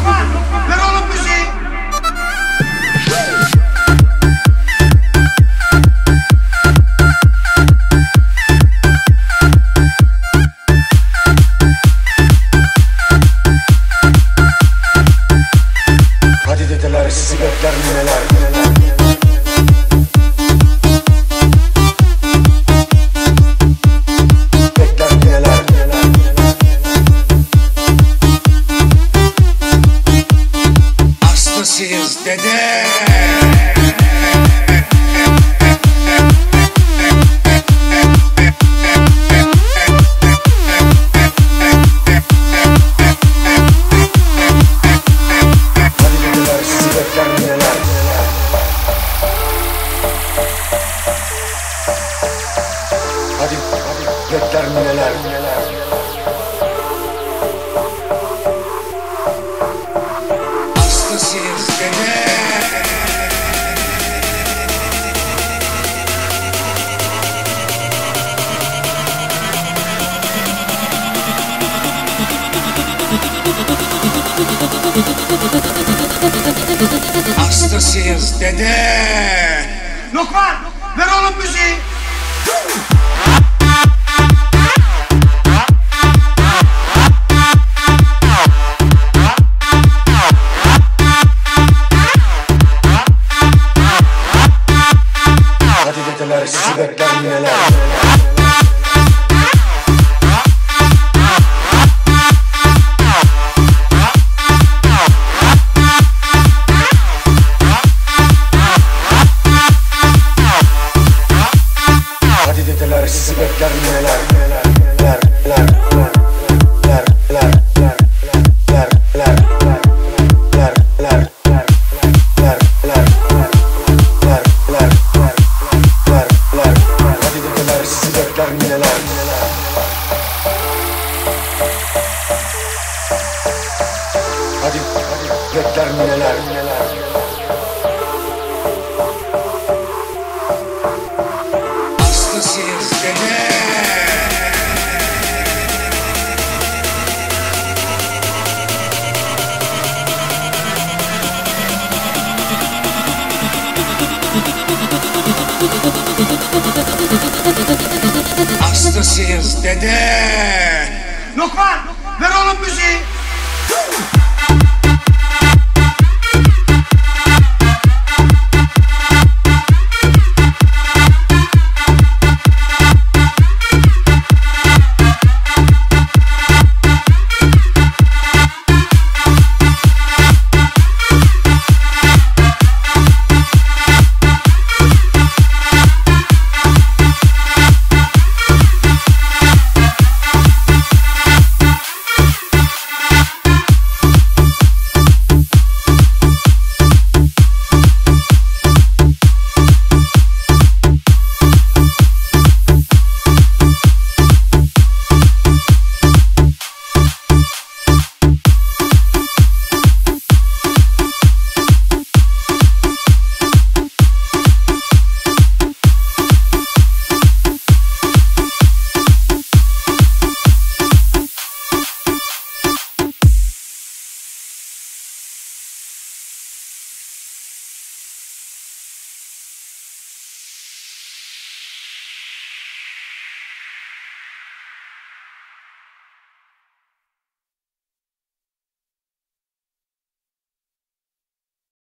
Lokman, ver oğlum müziği. Hadi dedeler, sizi bekler neler. Hastasıyız dede. Hadi bekler neler. Hastasıyız dede. Hastasıyız dede. Lokman, ver oğlum müziği. Hadi dedeler, sizi bekler neler. Hadi dedeler, sizi bekler neler. Hadi dedeler, sizi bekler neler. Hadi bekler neler. Hastasıyız dede. Hastasıyız dede. Lokman, ver oğlum müziği.